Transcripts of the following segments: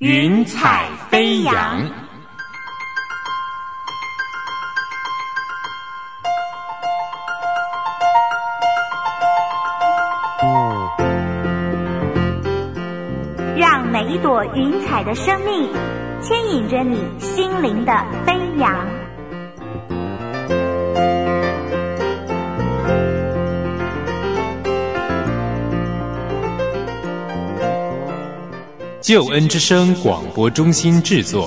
云彩飞扬。 让每一朵云彩的生命牵引着你心灵的飞扬。 救恩之声广播中心制作。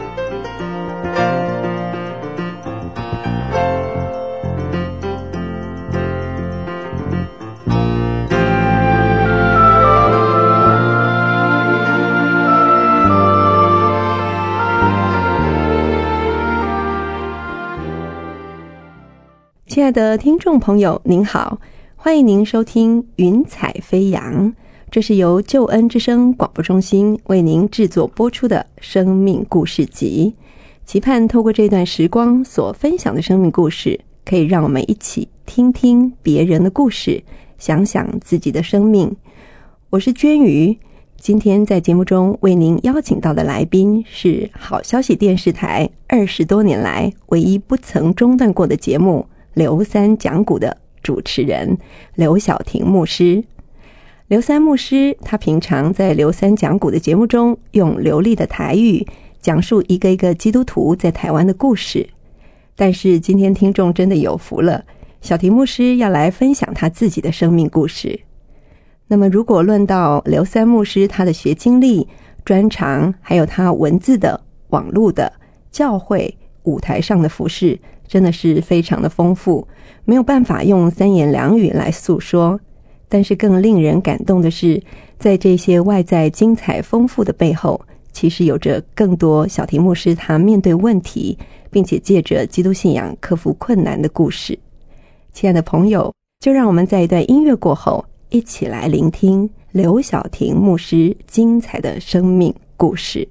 亲爱的听众朋友您好，欢迎您收听云彩飞扬，这是由救恩之声广播中心为您制作播出的生命故事集，期盼透过这段时光所分享的生命故事，可以让我们一起听听别人的故事，想想自己的生命。我是娟瑜，今天在节目中为您邀请到的来宾是好消息电视台20多年来唯一不曾中断过的节目刘三讲古的主持人刘晓婷牧师。刘三牧师他平常在刘三讲古的节目中用流利的台语讲述一个一个基督徒在台湾的故事，但是今天听众真的有福了，晓婷牧师要来分享他自己的生命故事。那么如果论到刘三牧师他的学经历、专长，还有他文字的、网络的、教会、舞台上的服事，真的是非常的丰富，没有办法用三言两语来诉说。但是更令人感动的是，在这些外在精彩丰富的背后，其实有着更多晓婷牧师他面对问题，并且借着基督信仰克服困难的故事。亲爱的朋友，就让我们在一段音乐过后，一起来聆听刘晓婷牧师精彩的生命故事。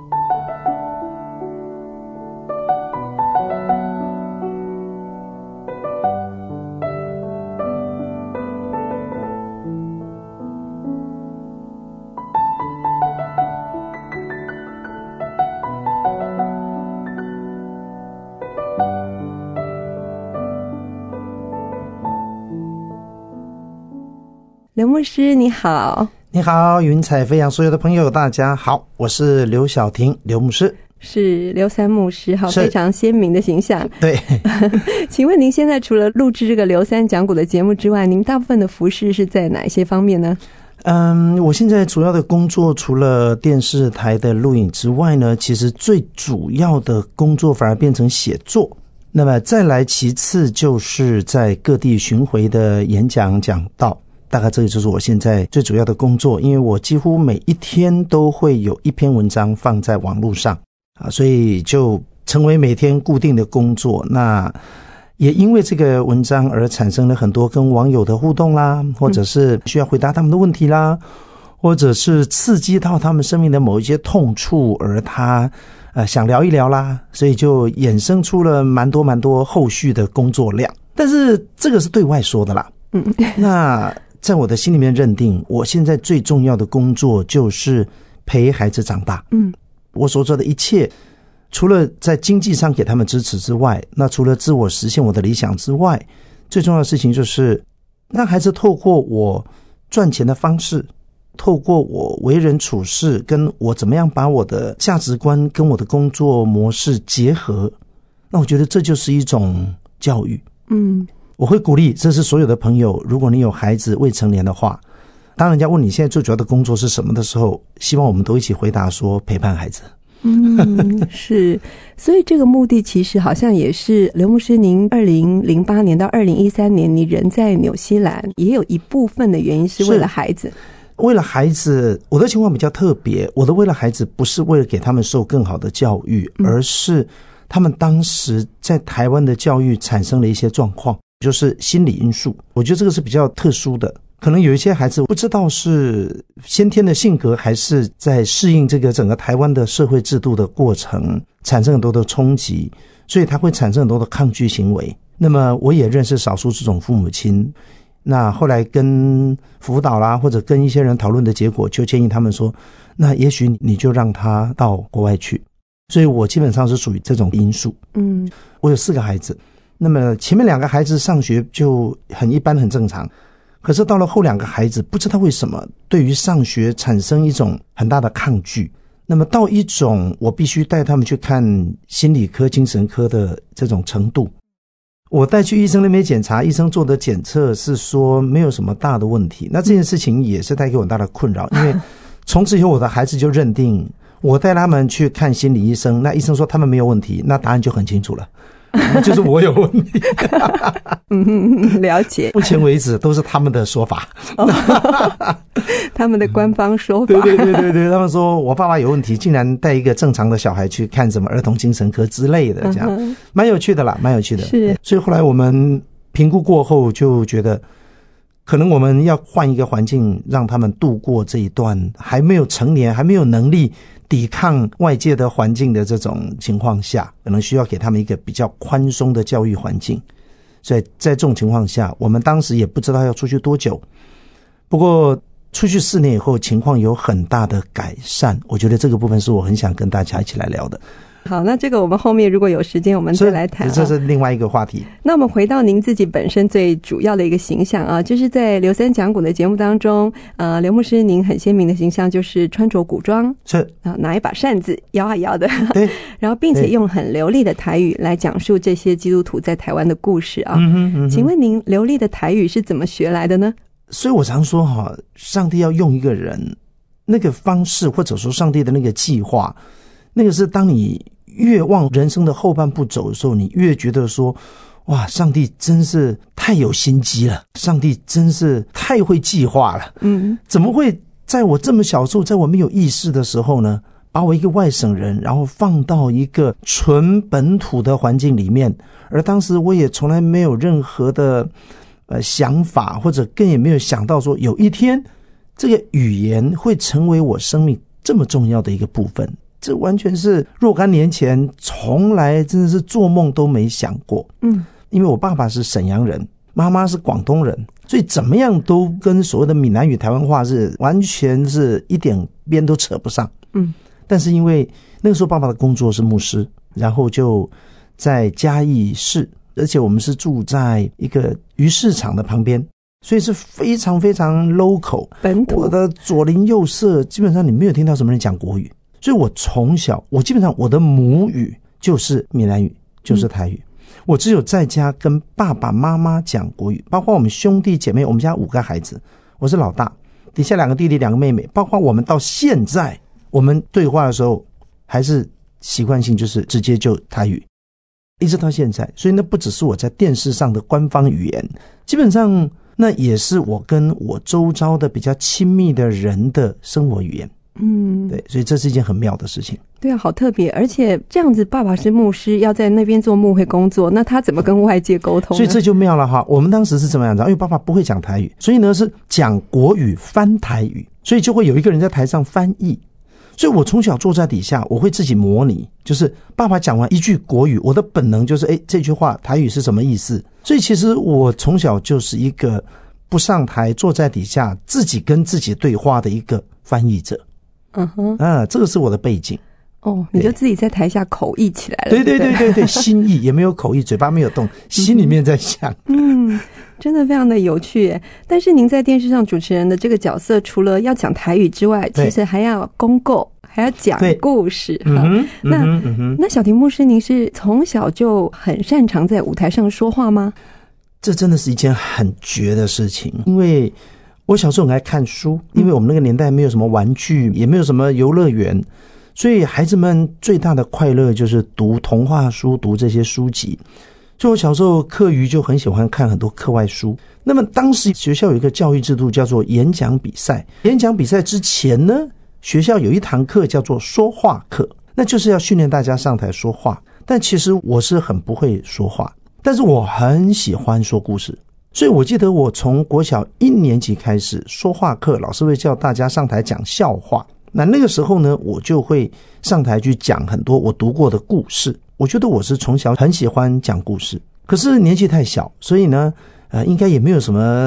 刘牧师你好。 你好，云彩飞扬所有的朋友大家好，我是刘晓婷刘牧师。 是刘三牧师，好，非常鲜明的形象。 对请问您现在除了录制这个刘三讲古的节目之外，您大部分的服事是在哪一些方面呢？ 我现在主要的工作除了电视台的录影之外呢，其实最主要的工作反而变成写作，那么再来其次就是在各地巡回的演讲讲道，大概这个就是我现在最主要的工作，因为我几乎每一天都会有一篇文章放在网络上所以就成为每天固定的工作。那也因为这个文章而产生了很多跟网友的互动啦，或者是需要回答他们的问题啦，或者是刺激到他们生命的某一些痛处，而他想聊一聊啦，所以就衍生出了蛮多后续的工作量。但是这个是对外说的啦。那在我的心里面认定，我现在最重要的工作就是陪孩子长大。我所做的一切，除了在经济上给他们支持之外，那除了自我实现我的理想之外，最重要的事情就是让孩子透过我赚钱的方式，透过我为人处事，跟我怎么样把我的价值观跟我的工作模式结合，那我觉得这就是一种教育。我会鼓励，这是所有的朋友，如果你有孩子未成年的话，当人家问你现在最主要的工作是什么的时候，希望我们都一起回答说陪伴孩子。 是，所以这个目的其实好像也是刘牧师您2008年到2013年你人在纽西兰，也有一部分的原因是为了孩子。 为了孩子，我的情况比较特别，我的为了孩子不是为了给他们受更好的教育，而是他们当时在台湾的教育产生了一些状况，就是心理因素，我觉得这个是比较特殊的。可能有一些孩子不知道是先天的性格，还是在适应这个整个台湾的社会制度的过程产生很多的冲击，所以他会产生很多的抗拒行为。那么我也认识少数这种父母亲， 那后来跟辅导啦，或者跟一些人讨论的结果，就建议他们说，那也许你就让他到国外去。所以我基本上是属于这种因素。我有4个孩子，那么前面2个孩子上学就很一般很正常，可是到了后2个孩子，不知道为什么对于上学产生一种很大的抗拒，那么到一种我必须带他们去看心理科精神科的这种程度。我带去医生那边检查，医生做的检测是说没有什么大的问题，那这件事情也是带给我很大的困扰，因为从此以后我的孩子就认定我带他们去看心理医生，那医生说他们没有问题，那答案就很清楚了，就是我有问题。 了解。 目前为止都是他们的说法。 他们的官方说法。 对，他们说我爸爸有问题，竟然带一个正常的小孩去看什么儿童精神科之类的，这样蛮有趣的啦，蛮有趣的。 是， 所以后来我们评估过后就觉得，可能我们要换一个环境，让他们度过这一段还没有成年、还没有能力抵抗外界的环境的这种情况下，可能需要给他们一个比较宽松的教育环境。所以在这种情况下，我们当时也不知道要出去多久，不过出去4年以后情况有很大的改善，我觉得这个部分是我很想跟大家一起来聊的。 好，那这个我们后面如果有时间我们再来谈。 这是另外一个话题。 那我们回到您自己本身最主要的一个形象啊，就是在刘三讲古的节目当中，刘牧师您很鲜明的形象就是穿着古装， 是拿一把扇子摇啊摇的， 对， 然后并且用很流利的台语来讲述这些基督徒在台湾的故事啊。请问您流利的台语是怎么学来的呢？ 所以我常说上帝要用一个人，那个方式或者说上帝的那个计划，那个是当你越往人生的后半部走的时候，你越觉得说，哇，上帝真是太有心机了，上帝真是太会计划了。怎么会在我这么小时候，在我没有意识的时候呢，把我一个外省人然后放到一个纯本土的环境里面，而当时我也从来没有任何的想法，或者更也没有想到说有一天这个语言会成为我生命这么重要的一个部分。这完全是若干年前从来真的是做梦都没想过。因为我爸爸是沈阳人，妈妈是广东人，所以怎么样都跟所谓的闽南语台湾话是完全是一点边都扯不上。但是因为那个时候爸爸的工作是牧师，然后就在嘉义市，而且我们是住在一个鱼市场的旁边，所以是非常非常 local 本土。 我的左邻右舍基本上你没有听到什么人讲国语，所以我从小我基本上我的母语就是闽南语，就是台语。我只有在家跟爸爸妈妈讲国语，包括我们兄弟姐妹，我们家5个孩子，我是老大，底下2个弟弟2个妹妹，包括我们到现在我们对话的时候还是习惯性就是直接就台语，一直到现在。所以那不只是我在电视上的官方语言，基本上那也是我跟我周遭的比较亲密的人的生活语言。对，所以这是一件很妙的事情。 对啊，好特别。而且这样子，爸爸是牧师，要在那边做牧会工作，那他怎么跟外界沟通呢？ 所以这就妙了哈。我们当时是怎么样子？因为爸爸不会讲台语，所以呢是讲国语翻台语，所以就会有一个人在台上翻译。所以我从小坐在底下，我会自己模拟，就是爸爸讲完一句国语，我的本能就是这句话台语是什么意思。所以其实我从小就是一个不上台，坐在底下自己跟自己对话的一个翻译者。这个是我的背景。 你就自己在台下口译起来了。 对，心意也没有口译，嘴巴没有动，心里面在想。 真的非常的有趣耶。但是您在电视上主持人的这个角色，除了要讲台语之外，其实还要公告，还要讲故事。那小婷牧师，您是从小就很擅长在舞台上说话吗？ 这真的是一件很绝的事情，因为我小时候很爱看书，因为我们那个年代没有什么玩具，也没有什么游乐园，所以孩子们最大的快乐就是读童话书，读这些书籍。所以我小时候课余就很喜欢看很多课外书。那么当时学校有一个教育制度叫做演讲比赛，演讲比赛之前呢，学校有一堂课叫做说话课，那就是要训练大家上台说话。但其实我是很不会说话，但是我很喜欢说故事。所以我记得我从国小1年级开始，说话课老师会叫大家上台讲笑话，那个时候呢，我就会上台去讲很多我读过的故事。我觉得我是从小很喜欢讲故事，可是年纪太小，所以呢应该也没有什么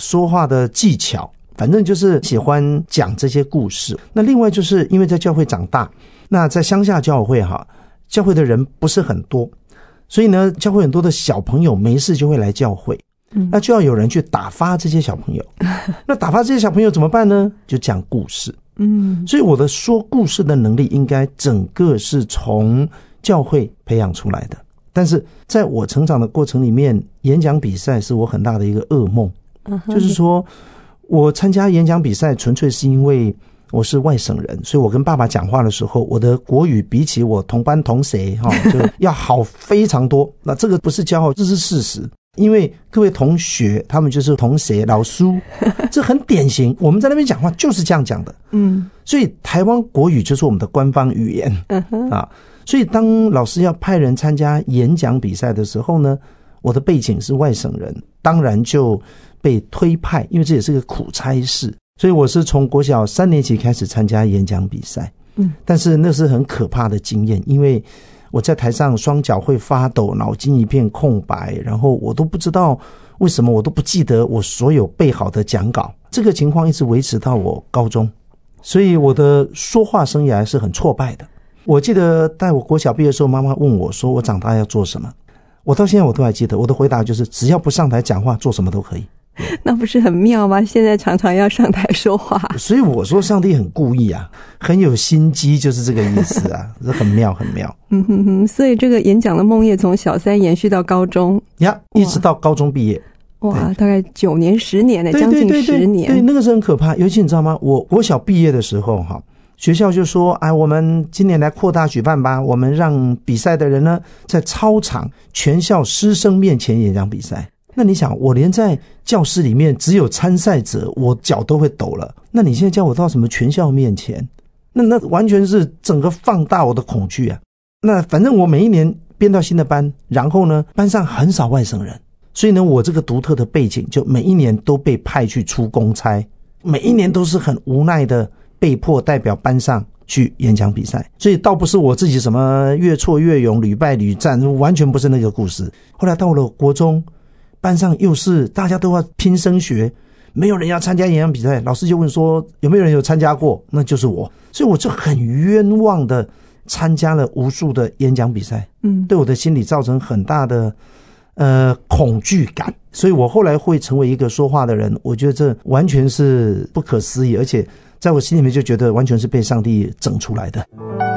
说话的技巧，反正就是喜欢讲这些故事。那另外就是因为在教会长大，那在乡下教会教会的人不是很多，所以呢，教会很多的小朋友没事就会来教会，那就要有人去打发这些小朋友。那打发这些小朋友怎么办呢？就讲故事。所以我的说故事的能力应该整个是从教会培养出来的。但是在我成长的过程里面，演讲比赛是我很大的一个噩梦。就是说我参加演讲比赛纯粹是因为我是外省人，所以我跟爸爸讲话的时候，我的国语比起我同班同学就要好非常多。那这个不是骄傲，这是事实。因为各位同学他们就是同学老师，这很典型，我们在那边讲话就是这样讲的。所以台湾国语就是我们的官方语言所以当老师要派人参加演讲比赛的时候呢，我的背景是外省人，当然就被推派，因为这也是个苦差事。所以我是从国小3年级开始参加演讲比赛。但是那是很可怕的经验，因为我在台上双脚会发抖，脑筋一片空白，然后我都不知道为什么，我都不记得我所有备好的讲稿。这个情况一直维持到我高中，所以我的说话生涯是很挫败的。我记得在我国小毕业的时候，妈妈问我说我长大要做什么，我到现在我都还记得，我的回答就是只要不上台讲话，做什么都可以。 那不是很妙吗？现在常常要上台说话。 所以我说上帝很故意很有心机，就是这个意思这很妙很妙。 所以这个演讲的梦魇从小3延续到高中一直到高中毕业。 哇，大概9年10年将近10年。 对，那个是很可怕。尤其你知道吗，我国小毕业的时候学校就说我们今年来扩大举办吧，我们让比赛的人呢在操场全校师生面前演讲比赛。那你想，我连在教室里面只有参赛者我脚都会抖了，那你现在叫我到什么全校面前，那完全是整个放大我的恐惧那反正我每一年编到新的班，然后呢班上很少外省人，所以呢我这个独特的背景就每一年都被派去出公差，每一年都是很无奈的被迫代表班上去演讲比赛。所以倒不是我自己什么越挫越勇屡败屡战，完全不是那个故事。后来到了国中，班上又是大家都要拼升学，没有人要参加演讲比赛，老师就问说有没有人有参加过，那就是我。所以我就很冤枉的参加了无数的演讲比赛，对我的心理造成很大的恐惧感。所以我后来会成为一个说话的人，我觉得这完全是不可思议，而且在我心里面就觉得完全是被上帝整出来的。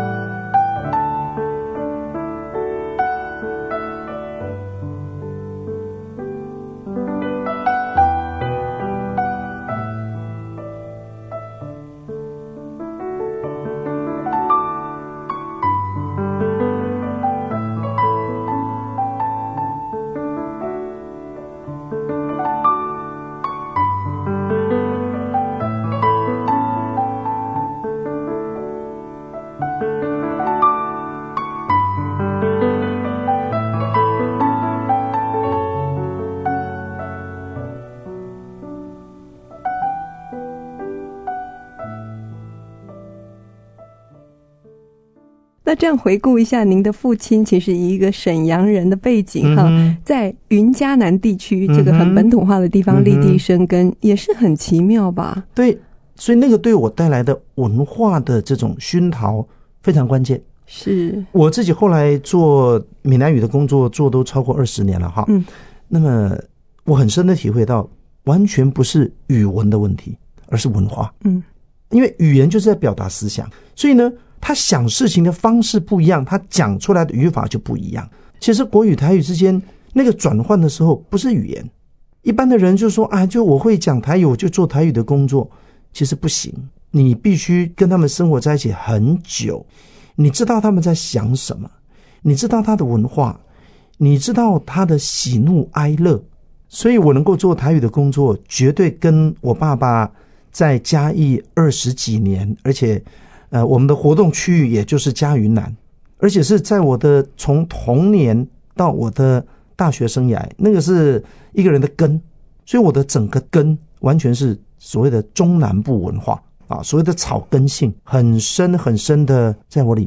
那这样回顾一下，您的父亲其实以一个沈阳人的背景在云嘉南地区这个很本土化的地方立地生根，也是很奇妙吧？ 对，所以那个对我带来的文化的这种熏陶非常关键。 是我自己后来做闽南语的工作做都超过20年了那么我很深的体会到，完全不是语文的问题，而是文化。因为语言就是在表达思想，所以呢他想事情的方式不一样，他讲出来的语法就不一样。其实国语台语之间那个转换的时候不是语言，一般的人就说就我会讲台语，我就做台语的工作，其实不行，你必须跟他们生活在一起很久，你知道他们在想什么，你知道他的文化，你知道他的喜怒哀乐。所以我能够做台语的工作，绝对跟我爸爸在嘉义20几年，而且我们的活动区域也就是嘉云南，而且是在我的从童年到我的大学生涯，那个是一个人的根。所以我的整个根完全是所谓的中南部文化所谓的草根性很深很深的在我里面。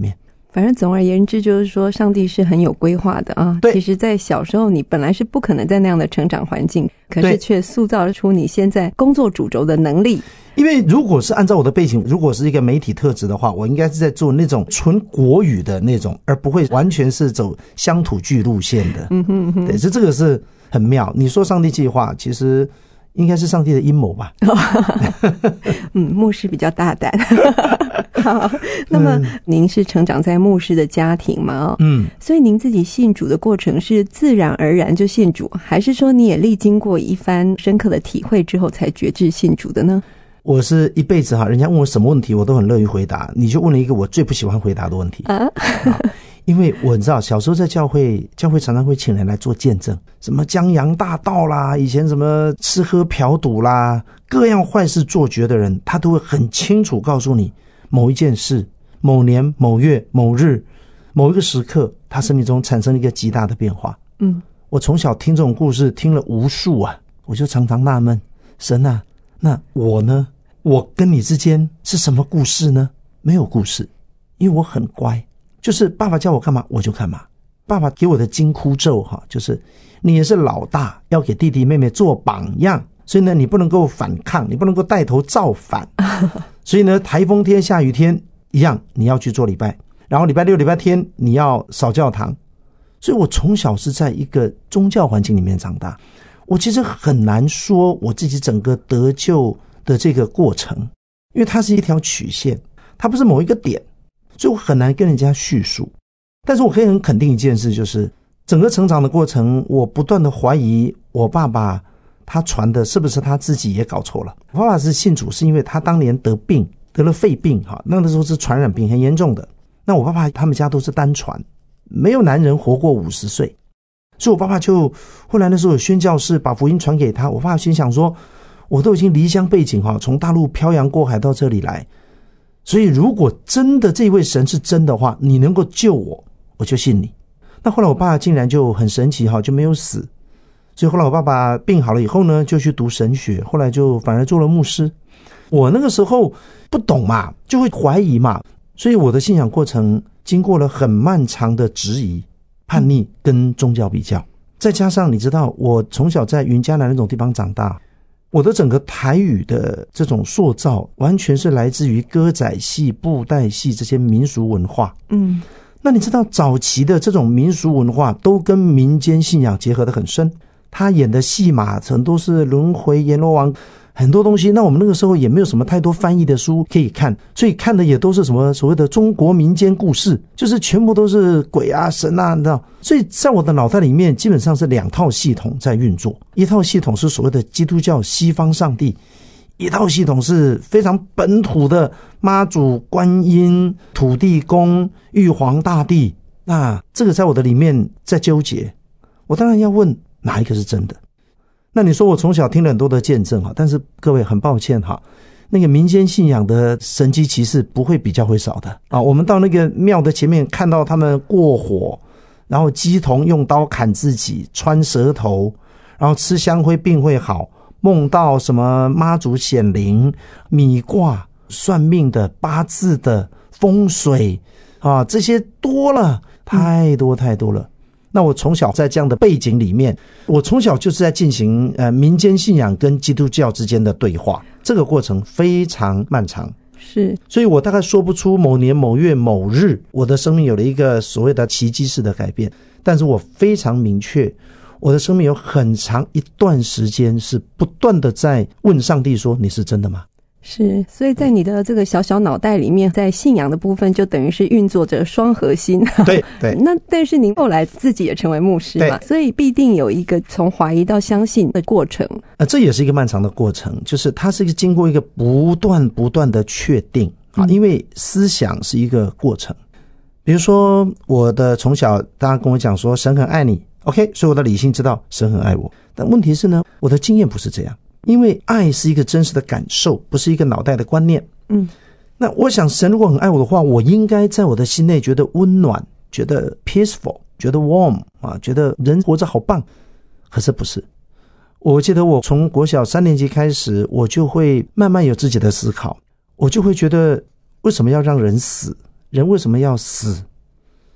反正总而言之就是说上帝是很有规划的啊。 对， 其实在小时候你本来是不可能在那样的成长环境，可是却塑造出你现在工作主轴的能力。 因为如果是按照我的背景，如果是一个媒体特质的话，我应该是在做那种纯国语的那种，而不会完全是走乡土剧路线的。对，这个是很妙。你说上帝计划，其实应该是上帝的阴谋吧。 牧师比较大胆。好，那么您是成长在牧师的家庭吗？所以您自己信主的过程是自然而然就信主，还是说你也历经过一番深刻的体会之后才决志信主的呢？ 我是一辈子人家问我什么问题我都很乐于回答，你就问了一个我最不喜欢回答的问题啊。因为我知道小时候在教会常常会请人来做见证，什么江洋大盗啦，以前什么吃喝嫖赌啦，各样坏事做绝的人，他都会很清楚告诉你某一件事，某年某月某日某一个时刻他生命中产生了一个极大的变化。我从小听这种故事听了无数啊，我就常常纳闷，神啊，那我呢？我跟你之间是什么故事呢？没有故事，因为我很乖，就是爸爸叫我干嘛我就干嘛。爸爸给我的金箍咒就是你也是老大，要给弟弟妹妹做榜样，所以呢你不能够反抗，你不能够带头造反。所以呢台风天下雨天一样，你要去做礼拜，然后礼拜六礼拜天你要扫教堂。所以我从小是在一个宗教环境里面长大，我其实很难说我自己整个得救的这个过程，因为它是一条曲线，它不是某一个点，所以我很难跟人家叙述。但是我可以很肯定一件事，就是整个成长的过程，我不断的怀疑我爸爸他传的是不是他自己也搞错了。我爸爸是信主是因为他当年得病，得了肺病，那个时候是传染病很严重的。那我爸爸他们家都是单传，没有男人活过50岁，所以我爸爸就后来那时候有宣教士把福音传给他，我爸爸心想说，我都已经离乡背井，从大陆漂洋过海到这里来，所以如果真的这位神是真的话，你能够救我，我就信你。那后来我爸爸竟然就很神奇，就没有死。所以后来我爸爸病好了以后呢，就去读神学，后来就反而做了牧师。我那个时候不懂嘛，就会怀疑嘛，所以我的信仰过程经过了很漫长的质疑、叛逆跟宗教比较。再加上你知道我从小在云嘉南那种地方长大，我的整个台语的这种塑造完全是来自于歌仔戏、布袋戏这些民俗文化。那你知道早期的这种民俗文化都跟民间信仰结合得很深，他演的戏码很多是轮回、阎罗王，很多东西。那我们那个时候也没有什么太多翻译的书可以看，所以看的也都是什么所谓的中国民间故事，就是全部都是鬼啊神啊，你知道。所以在我的脑袋里面基本上是2套系统在运作，一套系统是所谓的基督教西方上帝，一套系统是非常本土的妈祖、观音、土地公、玉皇大帝。那这个在我的里面在纠结，我当然要问哪一个是真的。那你说我从小听了很多的见证，但是各位很抱歉，那个民间信仰的神迹奇事不会比较会少的啊。我们到那个庙的前面看到他们过火，然后乩童用刀砍自己，穿舌头，然后吃香灰病会好，梦到什么妈祖显灵、米卦、算命的、八字的、风水啊，这些多了，太多太多了。那我从小在这样的背景里面，我从小就是在进行民间信仰跟基督教之间的对话，这个过程非常漫长。 是， 所以我大概说不出某年某月某日我的生命有了一个所谓的奇迹式的改变，但是我非常明确，我的生命有很长一段时间是不断的在问上帝说，你是真的吗？ 是，所以在你的这个小小脑袋里面，在信仰的部分就等于是运作着双核心。 对对。 那但是您后来自己也成为牧师嘛，所以必定有一个从怀疑到相信的过程。这也是一个漫长的过程，就是它是经过一个不断的确定啊，因为思想是一个过程。比如说我的从小大家跟我讲说神很爱你 OK， 所以我的理性知道神很爱我，但问题是呢，我的经验不是这样。因为爱是一个真实的感受，不是一个脑袋的观念。那我想神如果很爱我的话，我应该在我的心内觉得温暖，觉得 peaceful， 觉得 warm 啊，觉得人活着好棒。可是不是。我记得我从国小3年级开始，我就会慢慢有自己的思考，我就会觉得为什么要让人死？人为什么要死？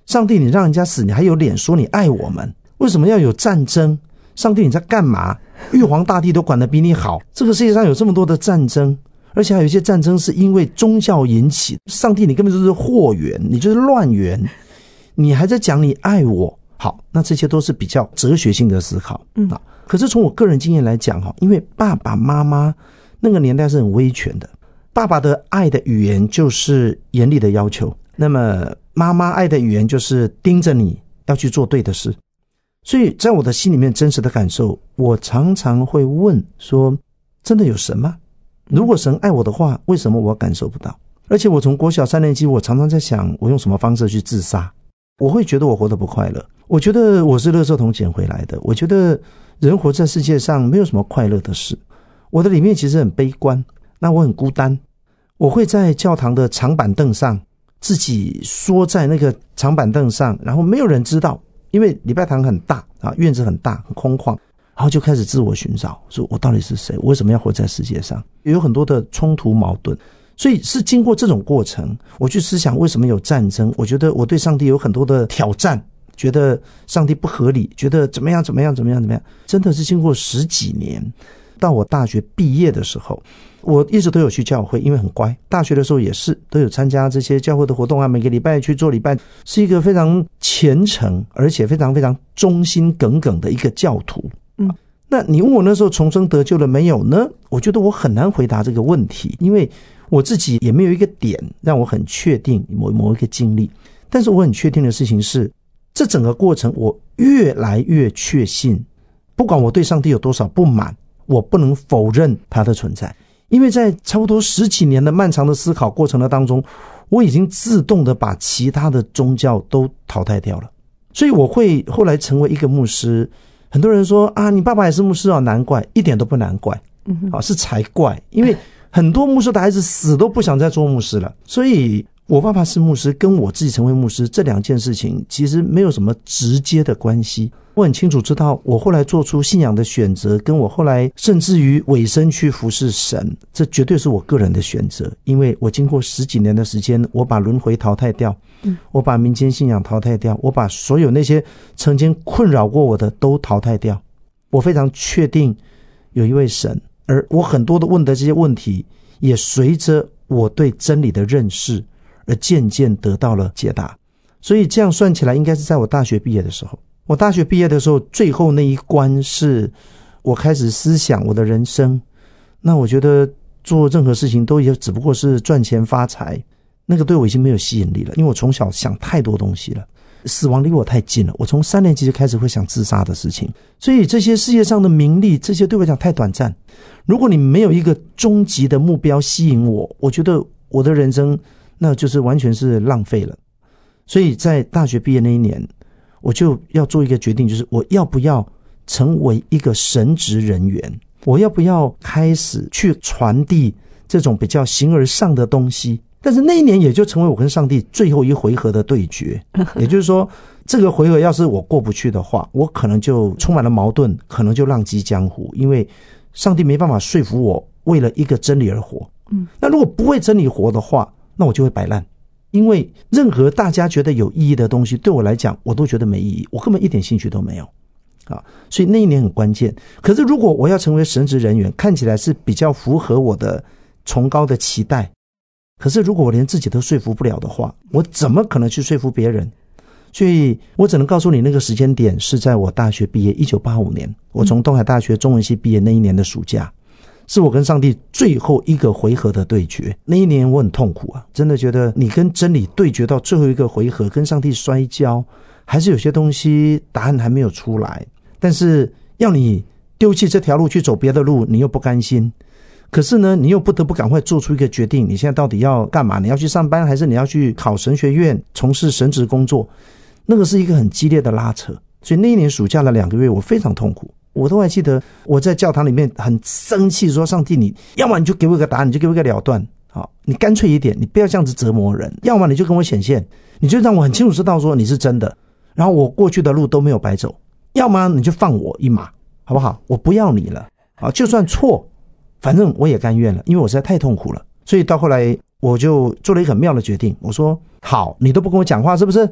上帝，你让人家死，你还有脸说你爱我们？为什么要有战争？上帝，你在干嘛？玉皇大帝都管得比你好，这个世界上有这么多的战争，而且还有一些战争是因为宗教引起。上帝，你根本就是祸源，你就是乱源，你还在讲你爱我。好，那这些都是比较哲学性的思考。可是从我个人经验来讲，因为爸爸妈妈那个年代是很威权的，爸爸的爱的语言就是严厉的要求，那么妈妈爱的语言就是盯着你要去做对的事。所以在我的心里面真实的感受，我常常会问说，真的有神吗？如果神爱我的话，为什么我感受不到？而且我从国小3年级，我常常在想，我用什么方式去自杀？我会觉得我活得不快乐，我觉得我是垃圾桶捡回来的，我觉得人活在世界上没有什么快乐的事，我的里面其实很悲观，那我很孤单，我会在教堂的长板凳上自己缩在那个长板凳上，然后没有人知道，因为礼拜堂很大啊，院子很大很空旷，然后就开始自我寻找，说我到底是谁，我为什么要活在世界上，有很多的冲突矛盾。所以是经过这种过程，我去思想为什么有战争，我觉得我对上帝有很多的挑战，觉得上帝不合理，觉得怎么样，真的是经过10几年。到我大学毕业的时候，我一直都有去教会，因为很乖，大学的时候也是都有参加这些教会的活动啊，每个礼拜去做礼拜，是一个非常虔诚而且非常非常忠心耿耿的一个教徒。那你问我那时候重生得救了没有呢？我觉得我很难回答这个问题，因为我自己也没有一个点让我很确定某一个经历。但是我很确定的事情是，这整个过程我越来越确信，不管我对上帝有多少不满，我不能否认他的存在。因为在差不多10几年的漫长的思考过程的当中，我已经自动的把其他的宗教都淘汰掉了。所以我会后来成为一个牧师。很多人说啊，你爸爸也是牧师啊，难怪，一点都不难怪，是才怪。因为很多牧师的孩子死都不想再做牧师了，所以我爸爸是牧师跟我自己成为牧师这2件事情其实没有什么直接的关系。我很清楚知道，我后来做出信仰的选择，跟我后来甚至于委身去服侍神，这绝对是我个人的选择。因为我经过10几年的时间，我把轮回淘汰掉，我把民间信仰淘汰掉，我把所有那些曾经困扰过我的都淘汰掉。我非常确定有一位神，而我很多的问的这些问题也随着我对真理的认识而渐渐得到了解答。所以这样算起来，应该是在我大学毕业的时候。我大学毕业的时候，最后那一关是我开始思想我的人生。那我觉得做任何事情都也只不过是赚钱发财，那个对我已经没有吸引力了，因为我从小想太多东西了，死亡离我太近了。我从3年级就开始会想自杀的事情，所以这些世界上的名利，这些对我讲太短暂。如果你没有一个终极的目标吸引我，我觉得我的人生那就是完全是浪费了。所以在大学毕业那一年，我就要做一个决定，就是我要不要成为一个神职人员，我要不要开始去传递这种比较形而上的东西。但是那一年也就成为我跟上帝最后一回合的对决。也就是说，这个回合要是我过不去的话，我可能就充满了矛盾，可能就浪迹江湖，因为上帝没办法说服我为了一个真理而活。那如果不为真理活的话，那我就会摆烂。因为任何大家觉得有意义的东西，对我来讲我都觉得没意义，我根本一点兴趣都没有啊。所以那一年很关键。可是如果我要成为神职人员，看起来是比较符合我的崇高的期待，可是如果我连自己都说服不了的话，我怎么可能去说服别人？所以我只能告诉你，那个时间点是在我大学毕业1985年，我从东海大学中文系毕业那一年的暑假，是我跟上帝最后一个回合的对决。那一年我很痛苦啊，真的觉得你跟真理对决到最后一个回合，跟上帝摔跤，还是有些东西答案还没有出来，但是要你丢弃这条路去走别的路，你又不甘心。可是呢，你又不得不赶快做出一个决定，你现在到底要干嘛？你要去上班，还是你要去考神学院从事神职工作？那个是一个很激烈的拉扯。所以那一年暑假的2个月我非常痛苦。我都还记得我在教堂里面很生气，说上帝，你要么你就给我一个答案，你就给我一个了断，好，你干脆一点，你不要这样子折磨人，要么你就跟我显现，你就让我很清楚知道说你是真的，然后我过去的路都没有白走，要么你就放我一马，好不好？我不要你了，好，就算错反正我也甘愿了，因为我实在太痛苦了。所以到后来我就做了一个很妙的决定，我说好，你都不跟我讲话是不是？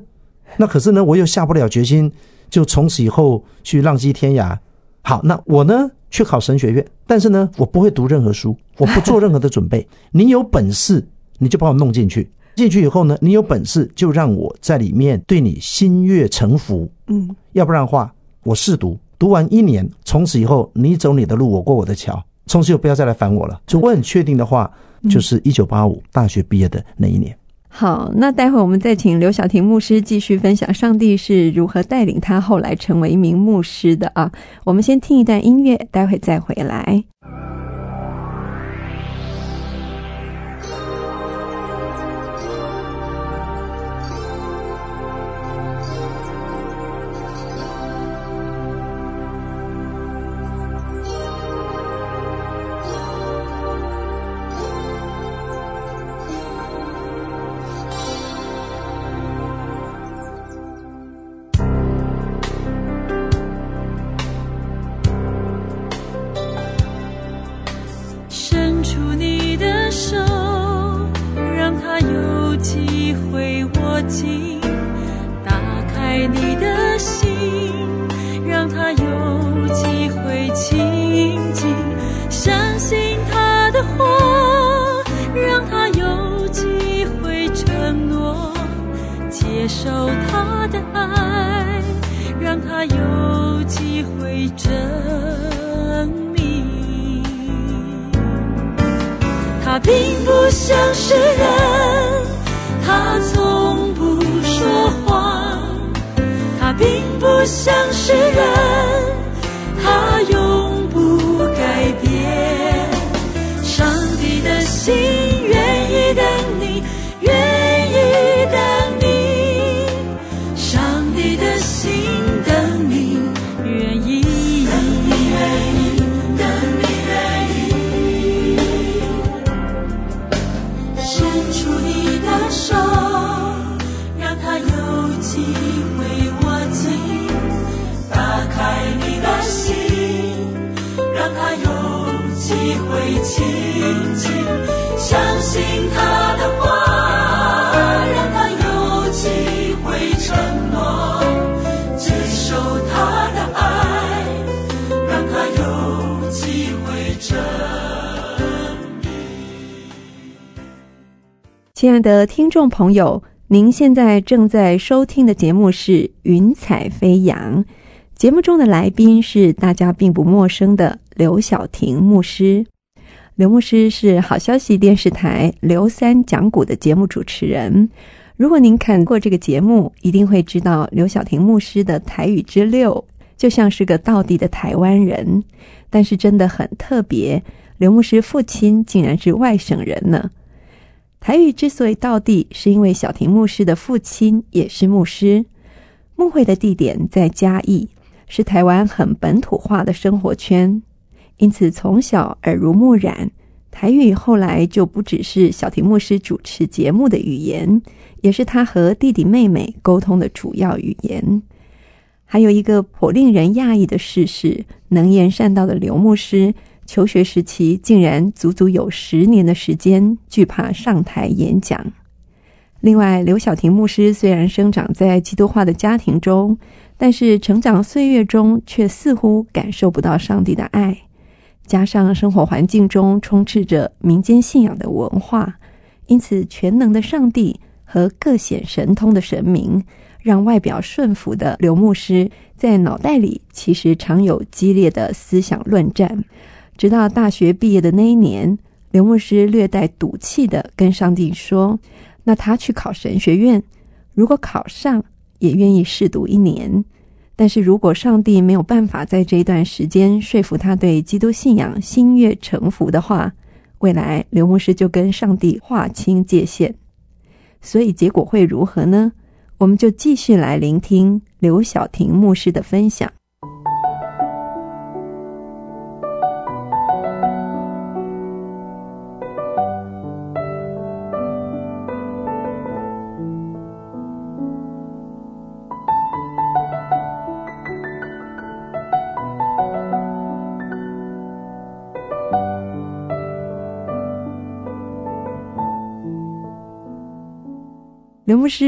那可是呢，我又下不了决心，就从此以后去浪迹天涯。好，那我呢去考神学院，但是呢，我不会读任何书，我不做任何的准备。你有本事，你就把我弄进去。进去以后呢，你有本事就让我在里面对你心悦诚服。要不然的话，我试读，读完1年，从此以后你走你的路，我过我的桥，从此就不要再来烦我了。就我很确定的话，就是1985大学毕业的那一年。 好，那待会我们再请刘晓婷牧师继续分享上帝是如何带领他后来成为一名牧师的啊。我们先听一段音乐，待会再回来。 接受他的爱，让他有机会证明。他并不像是人，他从不说谎，他并不像是人，他永不改变。上帝的心愿意等你，愿意等你，上帝的心等你，愿意等你，愿意伸出你的手，让他有机会握紧，打开你的心，让他有机会亲近，相信他的话，让他有机会承诺，接受他的爱，让他有机会证明。 亲爱的听众朋友，您现在正在收听的节目是《云彩飞扬》，节目中的来宾是大家并不陌生的刘晓婷牧师。刘牧师是好消息电视台刘三讲古的节目主持人。如果您看过这个节目，一定会知道刘晓婷牧师的台语之溜就像是个道地的台湾人，但是真的很特别，刘牧师父亲竟然是外省人呢。台语之所以道地，是因为晓婷牧师的父亲也是牧师。牧会的地点在嘉义，是台湾很本土化的生活圈，因此从小耳濡目染，台语后来就不只是晓婷牧师主持节目的语言，也是他和弟弟妹妹沟通的主要语言。还有一个颇令人讶异的事是，能言善道的刘牧师求学时期竟然足足有10年的时间惧怕上台演讲。另外，刘晓婷牧师虽然生长在基督化的家庭中，但是成长岁月中却似乎感受不到上帝的爱，加上生活环境中充斥着民间信仰的文化，因此全能的上帝和各显神通的神明，让外表顺服的刘牧师在脑袋里其实常有激烈的思想论战。直到大学毕业的那一年，刘牧师略带赌气地跟上帝说，那他去考神学院，如果考上也愿意试读1年，但是如果上帝没有办法在这一段时间说服他对基督信仰心悦诚服的话，未来刘牧师就跟上帝划清界限。所以结果会如何呢？我们就继续来聆听刘晓婷牧师的分享。刘牧师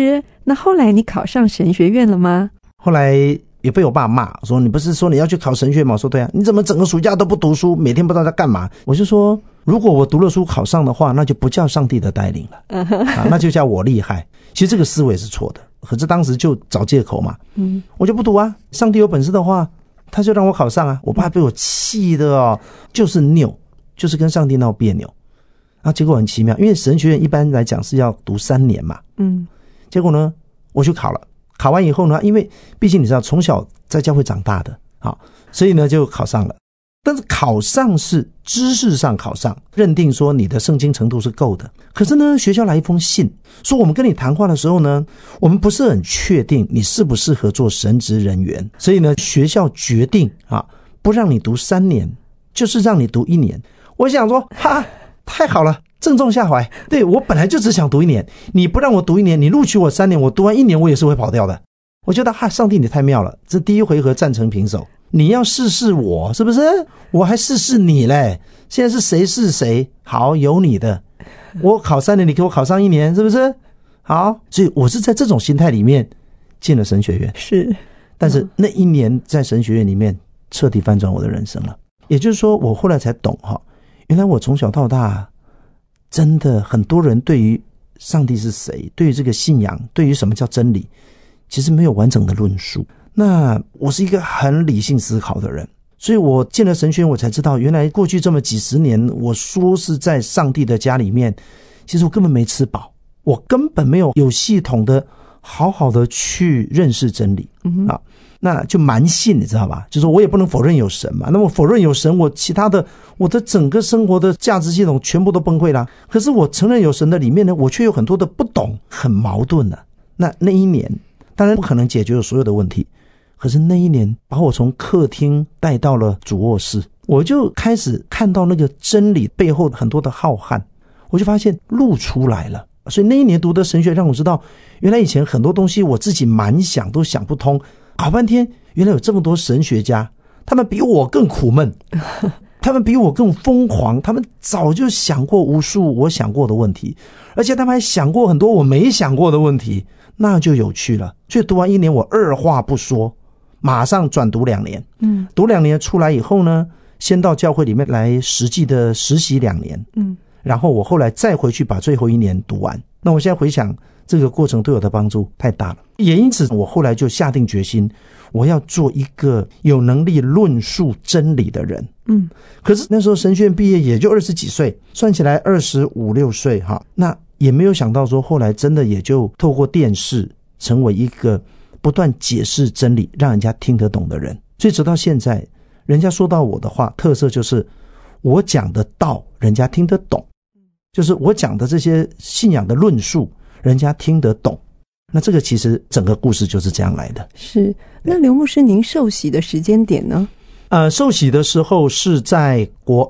那后来你考上神学院了吗？ 后来也被我爸骂说，你不是说你要去考神学吗？我说对啊，你怎么整个暑假都不读书，每天不知道在干嘛？我就说，如果我读了书考上的话，那就不叫上帝的带领了，那就叫我厉害。其实这个思维是错的，可是当时就找借口嘛，我就不读啊，上帝有本事的话他就让我考上啊。我爸被我气的哦，就是拗，就是跟上帝闹别扭。结果很奇妙，因为神学院一般来讲是要读3年嘛，结果呢我去考了，考完以后呢，因为毕竟你知道从小在教会长大的，所以呢就考上了。但是考上是知识上考上，认定说你的圣经程度是够的。可是呢，学校来一封信，说我们跟你谈话的时候呢，我们不是很确定你适不适合做神职人员，所以呢，学校决定不让你读3年，就是让你读1年。我想说，太好了，正中下怀。对，我本来就只想读1年，你不让我读1年，你录取我3年，我读完1年我也是会跑掉的。我觉得上帝你太妙了，这第一回合战成平手。你要试试我是不是？我还试试你嘞。现在是谁是谁？好，有你的。我考3年，你给我考上1年，是不是？好，所以我是在这种心态里面进了神学院。 是， 但是那1年在神学院里面彻底翻转我的人生了。也就是说，我后来才懂原来我从小到大真的很多人对于上帝是谁，对于这个信仰，对于什么叫真理，其实没有完整的论述。那我是一个很理性思考的人，所以我进了神学院，我才知道原来过去这么几十年，我说是在上帝的家里面，其实我根本没吃饱，我根本没有系统的好好的去认识真理那就蛮信，你知道吧？就是我也不能否认有神嘛，那么否认有神，我其他的我的整个生活的价值系统全部都崩溃了。可是我承认有神的里面呢，我却有很多的不懂，很矛盾的。那1年当然不可能解决所有的问题，可是那1年把我从客厅带到了主卧室，我就开始看到那个真理背后很多的浩瀚，我就发现路出来了。所以那1年读的神学让我知道，原来以前很多东西我自己蛮想都想不通，搞半天原来有这么多神学家，他们比我更苦闷他们比我更疯狂，他们早就想过无数我想过的问题，而且他们还想过很多我没想过的问题，那就有趣了。所以读完1年我二话不说马上转读2年，读2年出来以后呢，先到教会里面来实际的实习2年，然后我后来再回去把最后1年读完。那我现在回想这个过程对我的帮助太大了，也因此我后来就下定决心，我要做一个有能力论述真理的人。可是那时候神学院毕业也就20几岁，算起来25、6岁那也没有想到说后来真的也就透过电视成为一个不断解释真理让人家听得懂的人。所以直到现在人家说到我的话，特色就是我讲的道人家听得懂，就是我讲的这些信仰的论述人家听得懂。那这个其实整个故事就是这样来的。 是，那刘牧师您受洗的时间点呢？ 受洗的时候是在国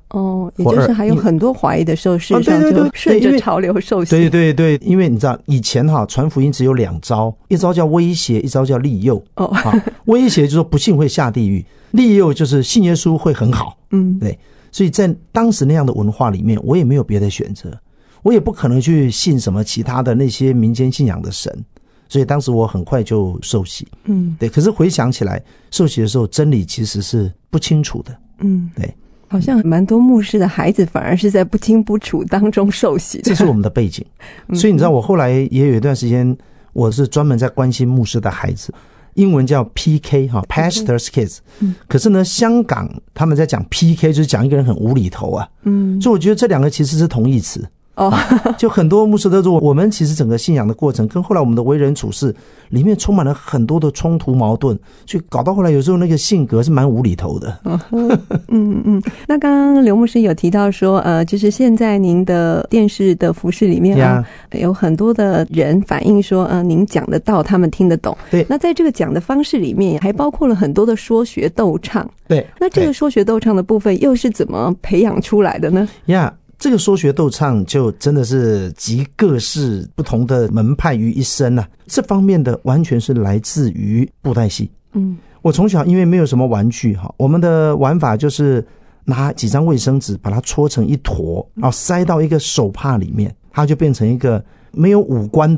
2。 也就是还有很多华裔的时候事实上就顺着潮流受洗。 对对对，因为你知道以前传福音只有2招，一招叫威胁，一招叫利诱。威胁就是说不信会下地狱，利诱就是信耶稣会很好。对，所以在当时那样的文化里面，我也没有别的选择，我也不可能去信什么其他的那些民间信仰的神，所以当时我很快就受洗。对，可是回想起来受洗的时候真理其实是不清楚的。对， 好像蛮多牧师的孩子反而是在不清不楚当中受洗的， 这是我们的背景。所以你知道我后来也有一段时间我是专门在关心牧师的孩子，英文叫 PK Pastor's Kids。可是呢香港他们在讲 PK 就是讲一个人很无厘头啊。所以我觉得这2个其实是同义词。就很多牧师都说我们其实整个信仰的过程跟后来我们的为人处事里面充满了很多的冲突矛盾，所以搞到后来有时候那个性格是蛮无厘头的。 那刚刚刘牧师有提到说就是现在您的电视的服事里面有很多的人反映说您讲得到他们听得懂。 对， 那在这个讲的方式里面还包括了很多的说学逗唱。 对， 那这个说学逗唱的部分又是怎么培养出来的呢？ 这个说学逗唱就真的是集各式不同的门派于一身啊。这方面的完全是来自于布袋戏。我从小因为没有什么玩具我们的玩法就是拿几张卫生纸把它搓成一坨，然后塞到一个手帕里面，它就变成一个没有五官的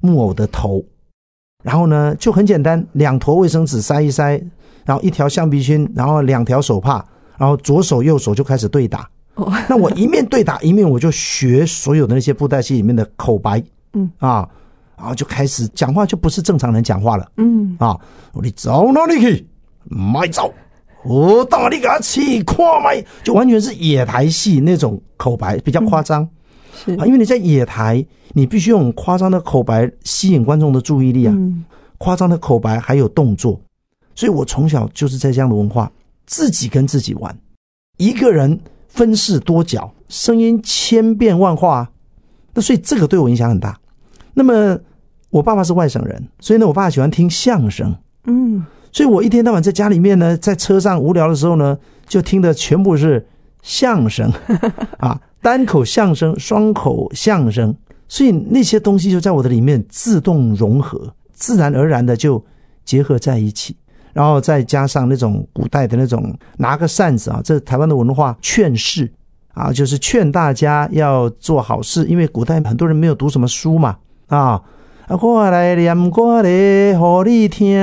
木偶的头，然后呢就很简单，2坨卫生纸塞一塞，然后1条橡皮筋，然后2条手帕，然后左手右手就开始对打。那我一面对打一面我就学所有的那些布袋戏里面的口白，然后就开始讲话，就不是正常人讲话了。你走哪里去？卖走！我打你给他气跨卖，就完全是野台戏那种口白，比较夸张。是因为你在野台，你必须用夸张的口白吸引观众的注意力啊。夸张的口白还有动作，所以我从小就是在这样的文化，自己跟自己玩，一个人分饰多角，声音千变万化，那所以这个对我影响很大。那么我爸爸是外省人，所以呢我爸爸喜欢听相声，所以我一天到晚在家里面呢，在车上无聊的时候呢，就听的全部是相声单口相声、双口相声，所以那些东西就在我的里面自动融合，自然而然的就结合在一起。然后再加上那种古代的那种拿个扇子这台湾的文化劝世就是劝大家要做好事，因为古代很多人没有读什么书嘛我来念歌咧给你听